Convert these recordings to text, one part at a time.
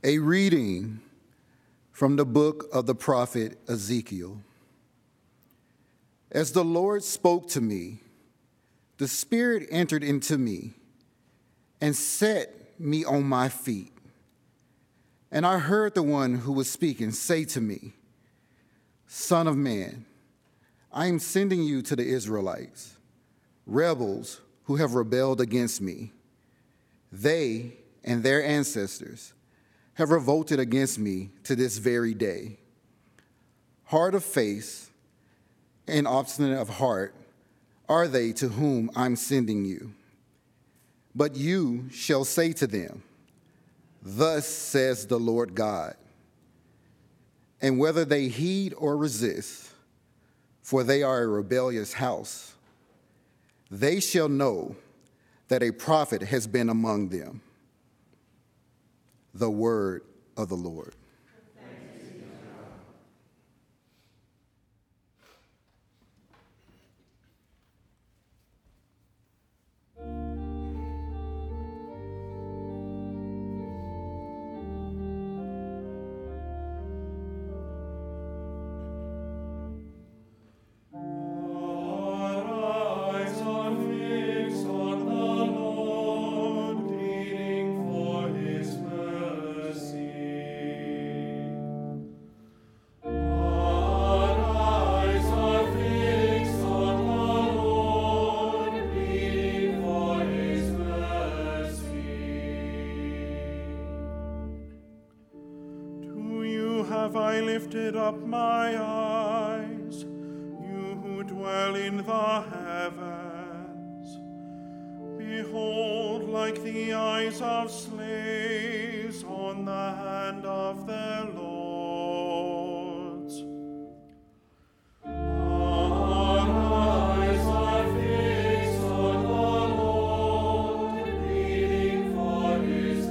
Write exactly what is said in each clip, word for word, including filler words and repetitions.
A reading from the book of the prophet Ezekiel. As the Lord spoke to me, the Spirit entered into me and set me on my feet. And I heard the one who was speaking say to me, "Son of man, I am sending you to the Israelites, rebels who have rebelled against me. They and their ancestors have revolted against me to this very day. Hard of face and obstinate of heart are they to whom I'm sending you. But you shall say to them, 'Thus says the Lord God.' And whether they heed or resist, for they are a rebellious house, they shall know that a prophet has been among them." The word of the Lord. Have I lifted up my eyes, you who dwell in the heavens? Behold, like the eyes of slaves on the hand of their lords. Our eyes are fixed on the Lord, pleading for his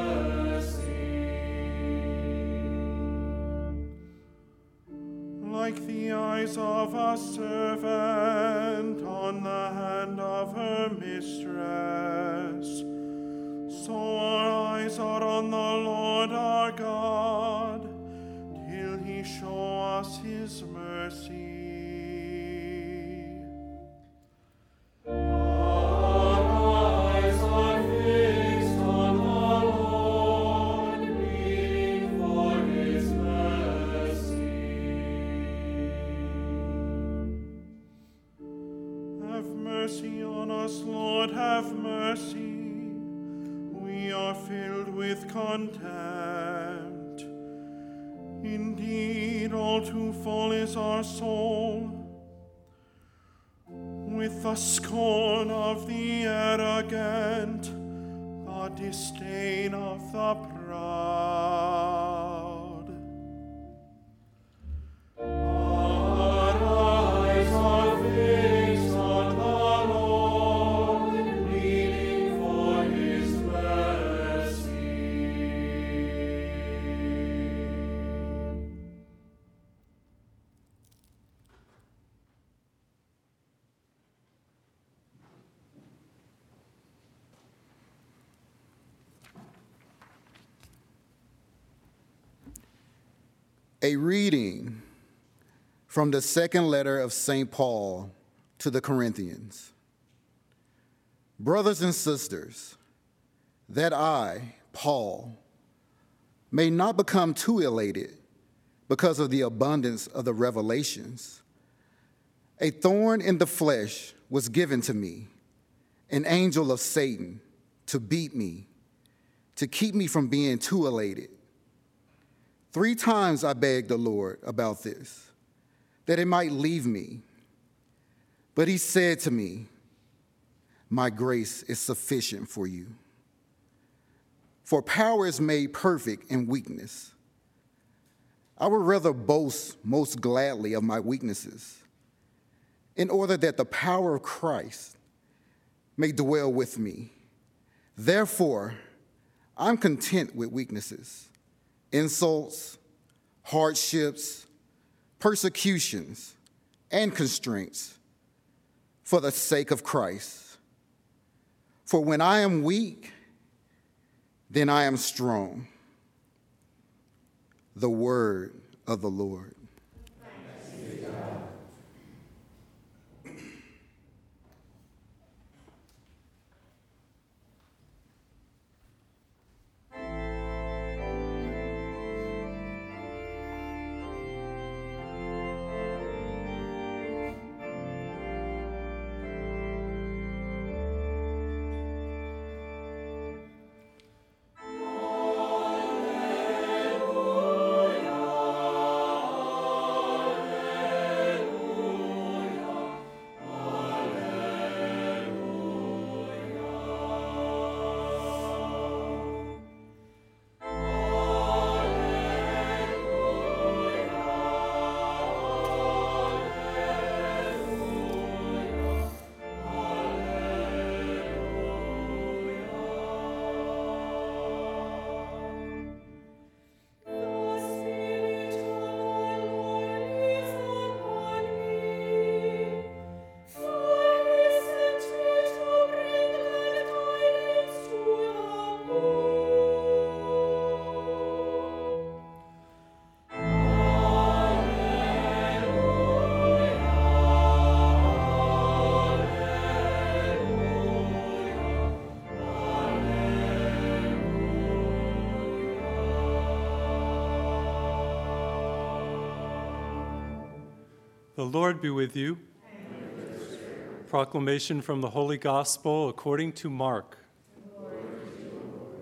like the eyes of a servant on the hand of her mistress, so our eyes are on the Lord our God, till he show us his mercy. Mercy on us, Lord, have mercy. We are filled with contempt. Indeed, all too full is our soul, with the scorn of the arrogant, the disdain of the proud. A reading from the second letter of Saint Paul to the Corinthians. Brothers and sisters, that I, Paul, may not become too elated because of the abundance of the revelations, a thorn in the flesh was given to me, an angel of Satan, to beat me, to keep me from being too elated. Three times I begged the Lord about this, that it might leave me. But he said to me, "My grace is sufficient for you. For power is made perfect in weakness. I would rather boast most gladly of my weaknesses, in order that the power of Christ may dwell with me. Therefore, I'm content with weaknesses, insults, hardships, persecutions, and constraints for the sake of Christ. For when I am weak, then I am strong. the word of the Lord. The Lord be with you. And with your spirit. Proclamation from the Holy Gospel according to Mark. Glory to you, Lord.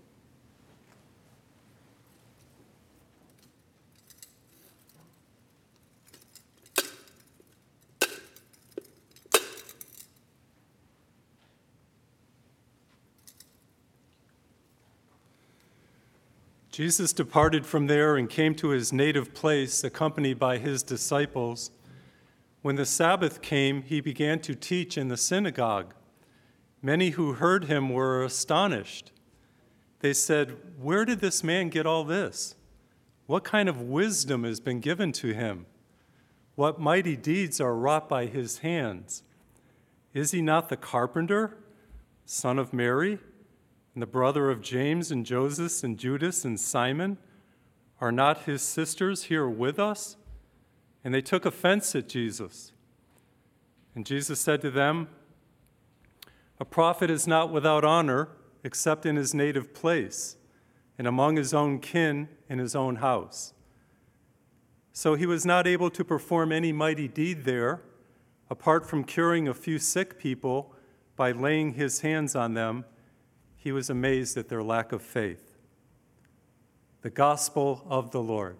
Jesus departed from there and came to his native place, accompanied by his disciples. When the Sabbath came, he began to teach in the synagogue. Many who heard him were astonished. They said, "Where did this man get all this? What kind of wisdom has been given to him? What mighty deeds are wrought by his hands? Is he not the carpenter, son of Mary, and the brother of James and Joseph and Judas and Simon? Are not his sisters here with us?" And they took offense at Jesus. And Jesus said to them, "A prophet is not without honor except in his native place and among his own kin in his own house." So he was not able to perform any mighty deed there, apart from curing a few sick people by laying his hands on them. He was amazed at their lack of faith. The Gospel of the Lord.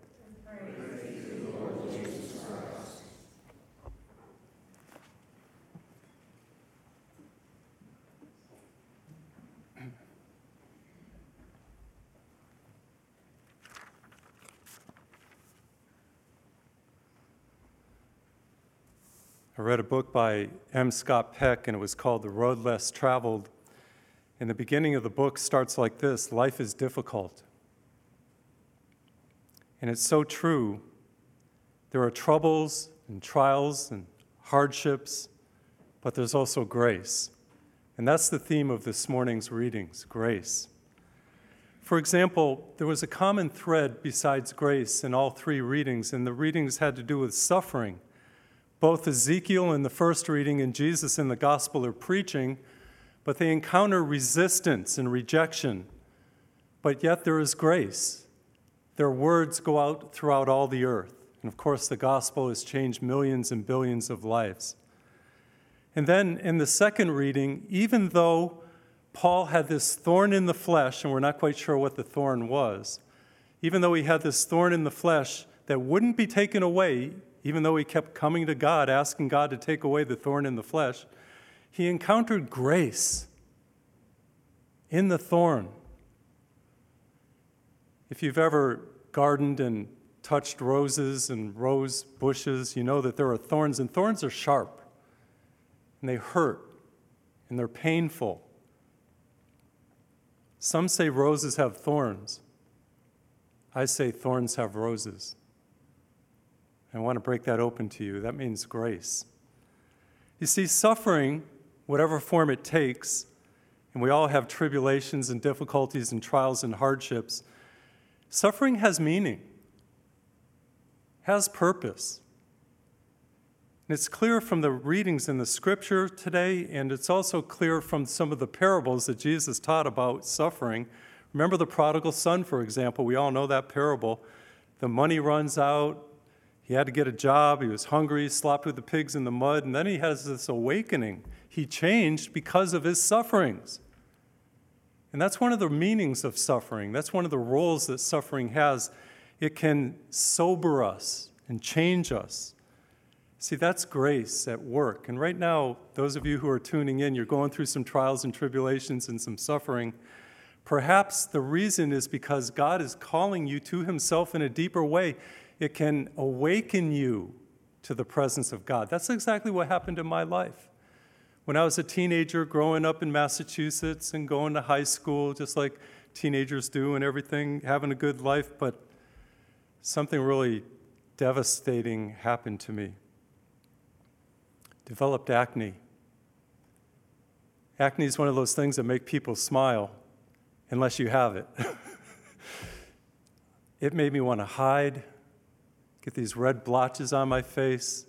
I read a book by M. Scott Peck, and it was called The Road Less Traveled. And the beginning of the book starts like this: life is difficult. And it's so true. There are troubles and trials and hardships, but there's also grace. And that's the theme of this morning's readings, grace. For example, there was a common thread besides grace in all three readings, and the readings had to do with suffering. Both Ezekiel in the first reading and Jesus in the Gospel are preaching, but they encounter resistance and rejection. But yet there is grace. Their words go out throughout all the earth. And of course, the Gospel has changed millions and billions of lives. And then in the second reading, even though Paul had this thorn in the flesh, and we're not quite sure what the thorn was, even though he had this thorn in the flesh that wouldn't be taken away, even though he kept coming to God, asking God to take away the thorn in the flesh, he encountered grace in the thorn. If you've ever gardened and touched roses and rose bushes, you know that there are thorns, and thorns are sharp, and they hurt, and they're painful. Some say roses have thorns. I say thorns have roses. I want to break that open to you. That means grace. You see, suffering, whatever form it takes, and we all have tribulations and difficulties and trials and hardships, suffering has meaning. has purpose. And it's clear from the readings in the scripture today, and it's also clear from some of the parables that Jesus taught about suffering. Remember the prodigal son, for example. We all know that parable. The money runs out. He had to get a job. He was hungry, slopped with the pigs in the mud, and then he has this awakening. He changed because of his sufferings. And that's one of the meanings of suffering. That's one of the roles that suffering has. It can sober us and change us. See, that's grace at work. And right now, those of you who are tuning in, you're going through some trials and tribulations and some suffering. Perhaps the reason is because God is calling you to himself in a deeper way. It can awaken you to the presence of God. That's exactly what happened in my life. When I was a teenager growing up in Massachusetts and going to high school, just like teenagers do and everything, having a good life, but something really devastating happened to me. Developed acne. Acne is one of those things that make people smile unless you have it. It made me want to hide, get these red blotches on my face,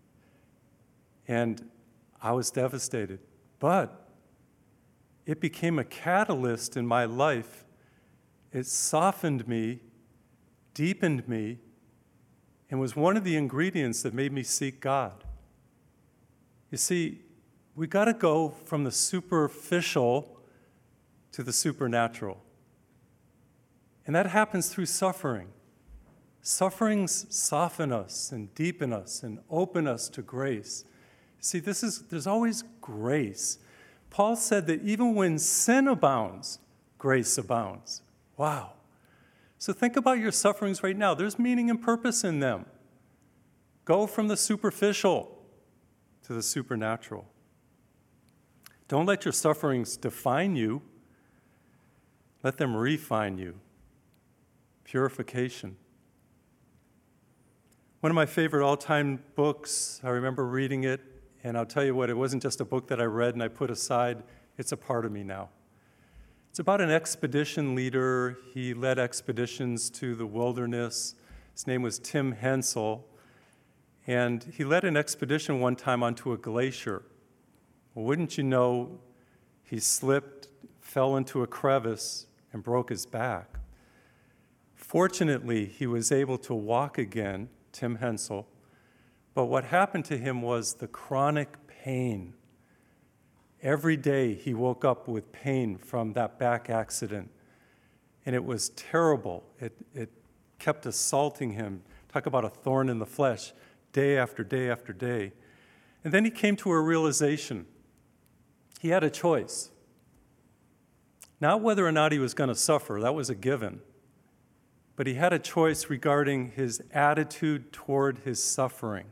and I was devastated. But it became a catalyst in my life. It softened me, deepened me, and was one of the ingredients that made me seek God. You see, we got to go from the superficial to the supernatural. And that happens through suffering. Sufferings soften us and deepen us and open us to grace. See, this is there's always grace. Paul said that even when sin abounds, grace abounds. Wow. So think about your sufferings right now. There's meaning and purpose in them. Go from the superficial to the supernatural. Don't let your sufferings define you. Let them refine you. Purification. One of my favorite all-time books, I remember reading it, and I'll tell you what, it wasn't just a book that I read and I put aside. It's a part of me now. It's about an expedition leader. He led expeditions to the wilderness. His name was Tim Hensel. And he led an expedition one time onto a glacier. Well, wouldn't you know, he slipped, fell into a crevice, and broke his back. Fortunately, he was able to walk again, Tim Hensel, but what happened to him was the chronic pain. Every day he woke up with pain from that back accident, and it was terrible. It, it kept assaulting him. Talk about a thorn in the flesh. Day after day after day. And then he came to a realization. He had a choice. Not whether or not he was going to suffer, that was a given. But he had a choice regarding his attitude toward his suffering.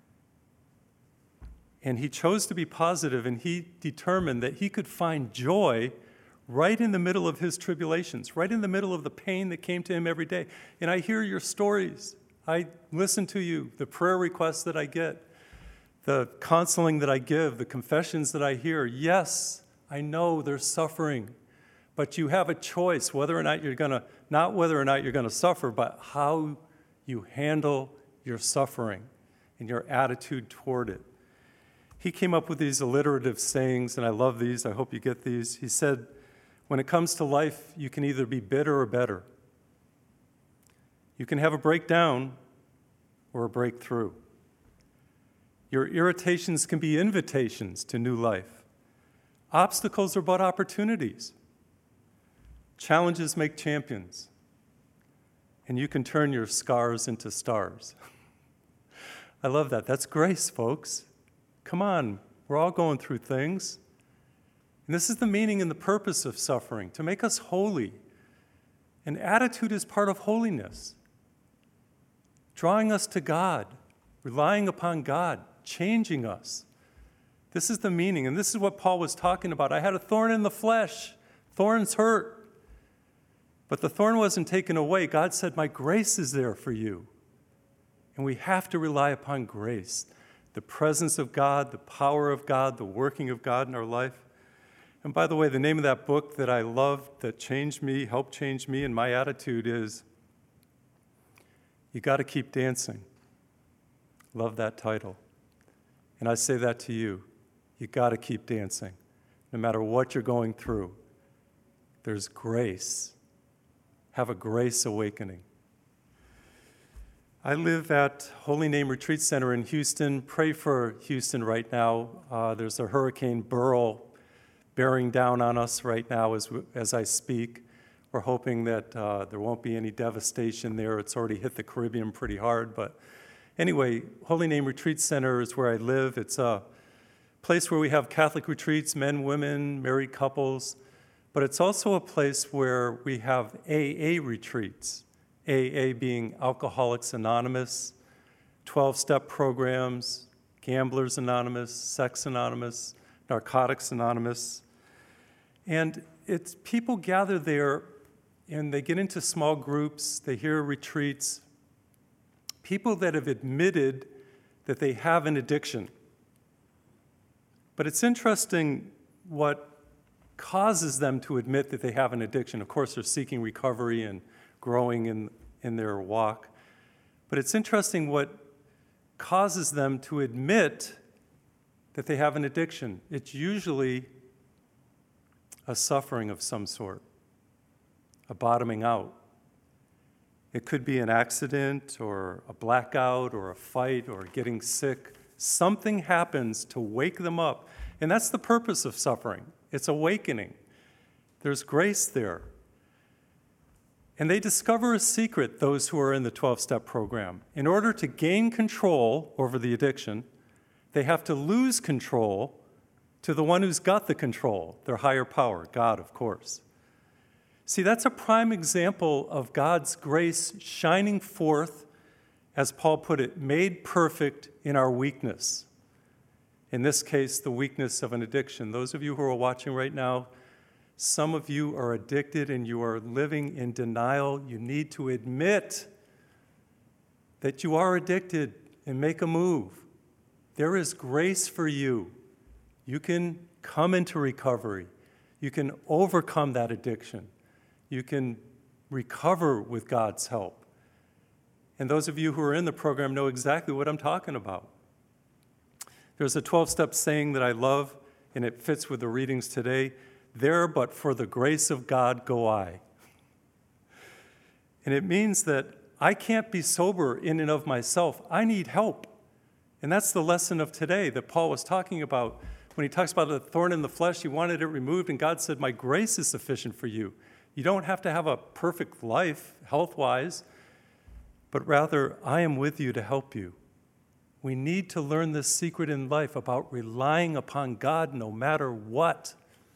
And he chose to be positive, and he determined that he could find joy right in the middle of his tribulations, right in the middle of the pain that came to him every day. And I hear your stories. I listen to you, the prayer requests that I get, the counseling that I give, the confessions that I hear. Yes, I know there's suffering, but you have a choice whether or not you're going to, not whether or not you're going to suffer, but how you handle your suffering and your attitude toward it. He came up with these alliterative sayings, and I love these. I hope you get these. He said, when it comes to life, you can either be bitter or better. You can have a breakdown or a breakthrough. Your irritations can be invitations to new life. Obstacles are but opportunities. Challenges make champions. And you can turn your scars into stars. I love that. That's grace, folks. Come on, we're all going through things. And this is the meaning and the purpose of suffering, to make us holy. And attitude is part of holiness. Drawing us to God, relying upon God, changing us. This is the meaning, and this is what Paul was talking about. I had a thorn in the flesh. Thorns hurt. But the thorn wasn't taken away. God said, my grace is there for you. And we have to rely upon grace, the presence of God, the power of God, the working of God in our life. And by the way, the name of that book that I loved, that changed me, helped change me and my attitude is, You Got to Keep Dancing. Love that title. And I say that to you. You got to keep dancing. No matter what you're going through, there's grace. Have a grace awakening. I live at Holy Name Retreat Center in Houston. Pray for Houston right now. Uh, there's a Hurricane Beryl bearing down on us right now as, as I speak. We're hoping that uh, there won't be any devastation there. It's already hit the Caribbean pretty hard. But anyway, Holy Name Retreat Center is where I live. It's a place where we have Catholic retreats, men, women, married couples. But it's also a place where we have A A retreats. A A being Alcoholics Anonymous, twelve-step programs, Gamblers Anonymous, Sex Anonymous, Narcotics Anonymous. And it's people gather there and they get into small groups, they hear retreats, people that have admitted that they have an addiction. But it's interesting what causes them to admit that they have an addiction. Of course, they're seeking recovery and growing in, in their walk. But it's interesting what causes them to admit that they have an addiction. It's usually a suffering of some sort, a bottoming out. It could be an accident or a blackout or a fight or getting sick. Something happens to wake them up. And that's the purpose of suffering. It's awakening. There's grace there. And they discover a secret, those who are in the twelve-step program. In order to gain control over the addiction, they have to lose control to the one who's got the control, their higher power, God, of course. See, that's a prime example of God's grace shining forth, as Paul put it, made perfect in our weakness. In this case, the weakness of an addiction. Those of you who are watching right now, some of you are addicted and you are living in denial. You need to admit that you are addicted and make a move. There is grace for you. You can come into recovery. You can overcome that addiction. You can recover with God's help. And those of you who are in the program know exactly what I'm talking about. There's a twelve-step saying that I love, and it fits with the readings today. There, but for the grace of God, go I. And it means that I can't be sober in and of myself. I need help. And that's the lesson of today that Paul was talking about. When he talks about the thorn in the flesh, he wanted it removed, and God said, my grace is sufficient for you. You don't have to have a perfect life, health-wise, but rather, I am with you to help you. We need to learn this secret in life about relying upon God no matter what.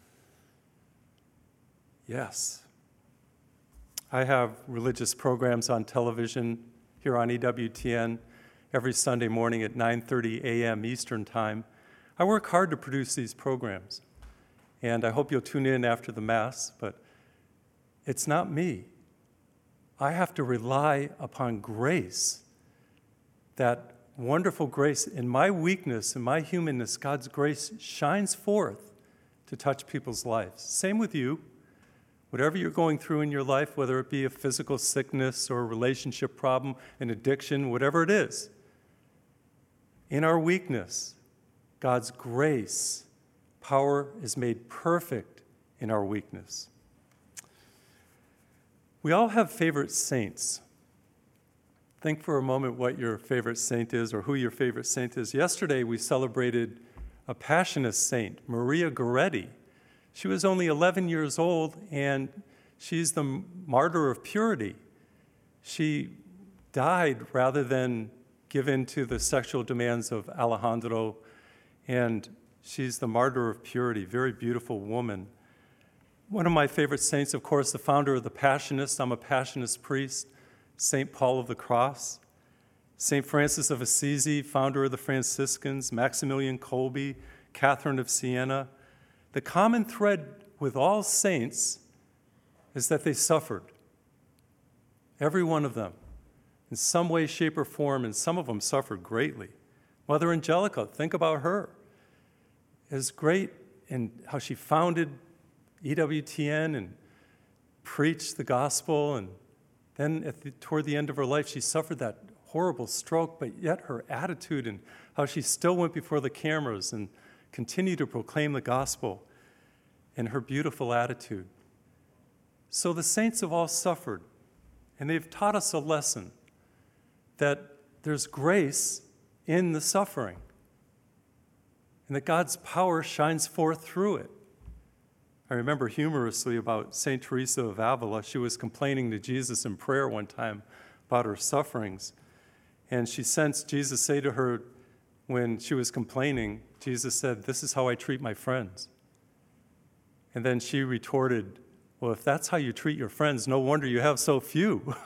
Yes. I have religious programs on television here on E W T N every Sunday morning at nine thirty a.m. Eastern Time. I work hard to produce these programs, and I hope you'll tune in after the Mass, but it's not me. I have to rely upon grace, that wonderful grace. In my weakness, in my humanness, God's grace shines forth to touch people's lives. Same with you. Whatever you're going through in your life, whether it be a physical sickness or a relationship problem, an addiction, whatever it is, in our weakness, God's grace, power is made perfect in our weakness. We all have favorite saints. Think for a moment what your favorite saint is or who your favorite saint is. Yesterday we celebrated a Passionist saint, Maria Goretti. She was only eleven years old, and she's the martyr of purity. She died rather than give in to the sexual demands of Alejandro, and she's the martyr of purity, very beautiful woman. One of my favorite saints, of course, the founder of the Passionists. I'm a Passionist priest, Saint Paul of the Cross. Saint Francis of Assisi, founder of the Franciscans, Maximilian Kolbe, Catherine of Siena. The common thread with all saints is that they suffered. Every one of them, in some way, shape, or form, and some of them suffered greatly. Mother Angelica, think about her. Is great in how she founded E W T N and preached the gospel, and then at the, toward the end of her life, she suffered that horrible stroke, but yet her attitude and how she still went before the cameras and continued to proclaim the gospel, and her beautiful attitude. So the saints have all suffered, and they've taught us a lesson that there's grace in the suffering, and that God's power shines forth through it. I remember humorously about Saint Teresa of Avila. She was complaining to Jesus in prayer one time about her sufferings, and she sensed Jesus say to her when she was complaining, Jesus said, "This is how I treat my friends." And then she retorted, "Well, if that's how you treat your friends, no wonder you have so few."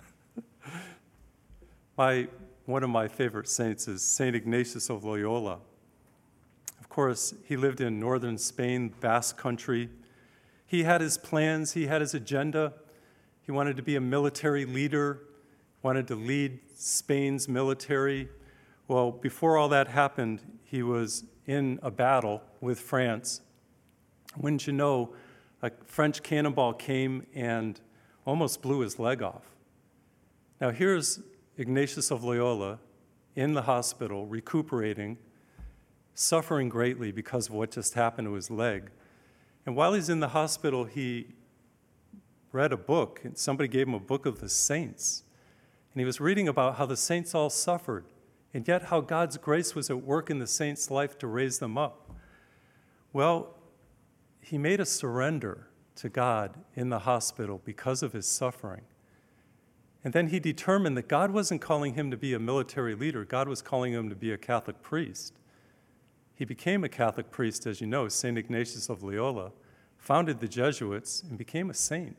my, one of my favorite saints is Saint Ignatius of Loyola. Of course, he lived in northern Spain, Basque country. He had his plans, he had his agenda. He wanted to be a military leader, wanted to lead Spain's military. Well, before all that happened, he was in a battle with France. Wouldn't you know, a French cannonball came and almost blew his leg off. Now here's Ignatius of Loyola in the hospital, recuperating, suffering greatly because of what just happened to his leg. And while he's in the hospital, he read a book, and somebody gave him a book of the saints. And he was reading about how the saints all suffered, and yet how God's grace was at work in the saints' life to raise them up. Well, he made a surrender to God in the hospital because of his suffering. And then he determined that God wasn't calling him to be a military leader. God was calling him to be a Catholic priest. He became a Catholic priest, as you know. Saint Ignatius of Loyola founded the Jesuits and became a saint.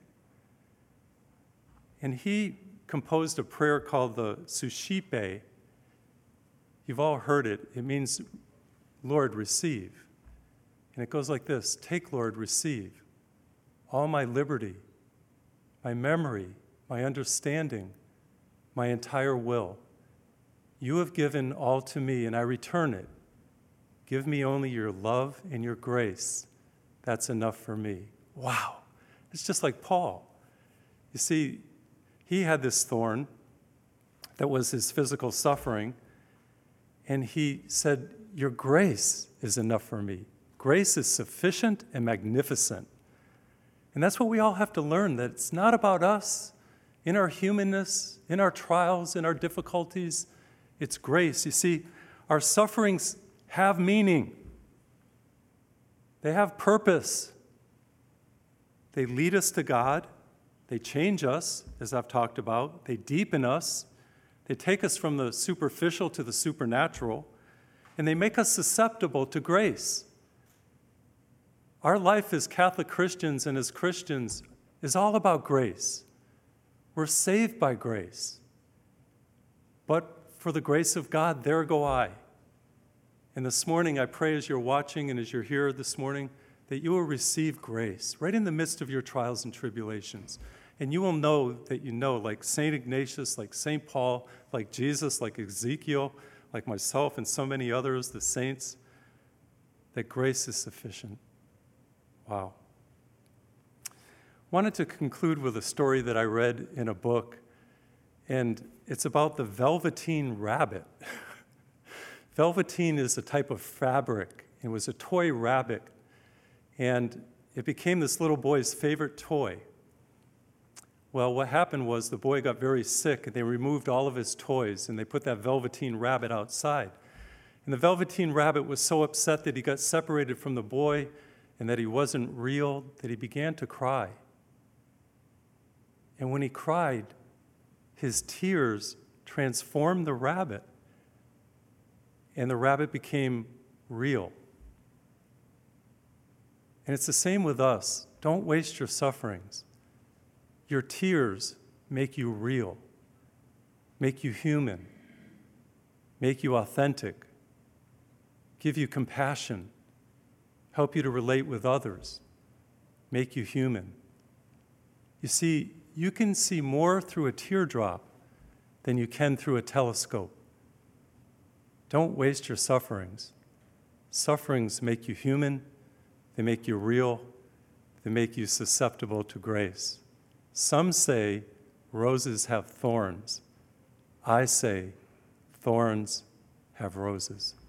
And he composed a prayer called the Suscipe. You've all heard it. It means, Lord, receive. And it goes like this: take, Lord, receive all my liberty, my memory, my understanding, my entire will. You have given all to me, and I return it. Give me only your love and your grace. That's enough for me. Wow. It's just like Paul. You see, he had this thorn that was his physical suffering, and he said, your grace is enough for me. Grace is sufficient and magnificent. And that's what we all have to learn, that it's not about us, in our humanness, in our trials, in our difficulties. It's grace. You see, our sufferings have meaning. They have purpose. They lead us to God. They change us, as I've talked about. They deepen us. They take us from the superficial to the supernatural. And they make us susceptible to grace. Our life as Catholic Christians and as Christians is all about grace. We're saved by grace. But for the grace of God, there go I. And this morning, I pray as you're watching and as you're here this morning, that you will receive grace right in the midst of your trials and tribulations. And you will know that you know, like Saint Ignatius, like Saint Paul, like Jesus, like Ezekiel, like myself and so many others, the saints, that grace is sufficient. Wow. Wanted to conclude with a story that I read in a book, and it's about the velveteen rabbit. Velveteen is a type of fabric. It was a toy rabbit, and it became this little boy's favorite toy. Well, what happened was the boy got very sick, and they removed all of his toys, and they put that velveteen rabbit outside. And the velveteen rabbit was so upset that he got separated from the boy and that he wasn't real, that he began to cry. And when he cried, his tears transformed the rabbit, and the rabbit became real. And it's the same with us. Don't waste your sufferings. Your tears make you real, make you human, make you authentic, give you compassion, help you to relate with others, make you human. You see, you can see more through a teardrop than you can through a telescope. Don't waste your sufferings. Sufferings make you human, they make you real, they make you susceptible to grace. Some say roses have thorns. I say, thorns have roses.